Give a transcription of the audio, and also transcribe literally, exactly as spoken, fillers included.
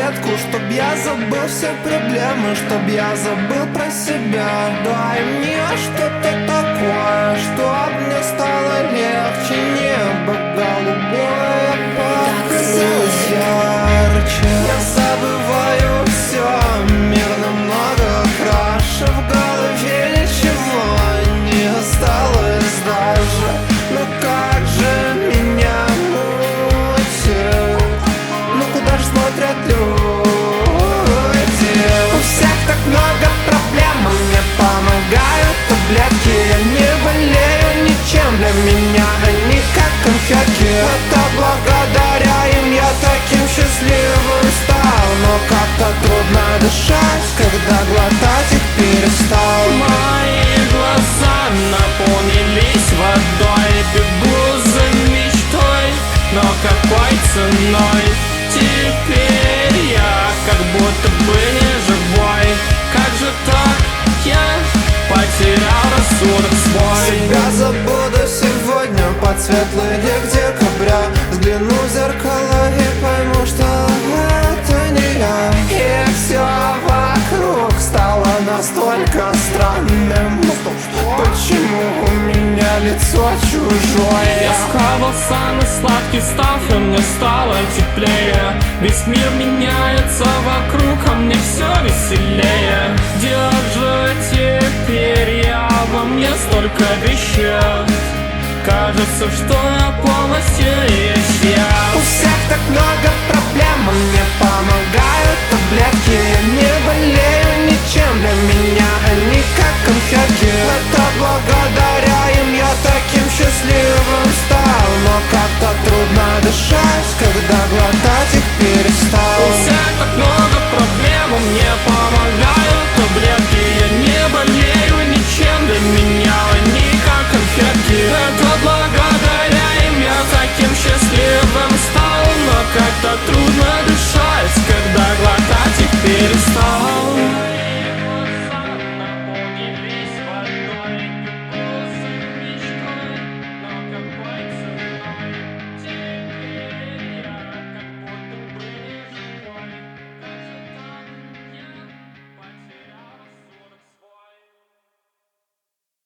таблетку, чтоб я забыл все проблемы, чтоб я забыл про себя. Дай мне что-то такое, чтоб мне стало легче. Небо голубое показалось ярче. Я забываю все, мир намного краше. В голове ничего не осталось даже. Но как же меня мутит, ну куда ж смотрят люди? У всех так много проблем, а мне помогают таблетки. Я не болею ничем, для меня они как конфетки. Это благодаря им я таким счастливым стал. Но как-то трудно дышать, когда глотать их перестал. Мои глаза наполнились водой, бегу за мечтой, но какой ценой? Теперь я как будто бы не живой. Как же так? Я потерял рассудок свой. Себя забуду сегодня под светлый лик декабря. Взгляну в зеркало и пойму, что это не я. И все вокруг стало настолько странным. Почему у меня лицо чужое? Я схавал самый сладкий став, и мне стало теплее. Весь мир меняется вокруг, а мне все веселее. Где же теперь я? Во мне столько вещей. Кажется, что я полностью исчез.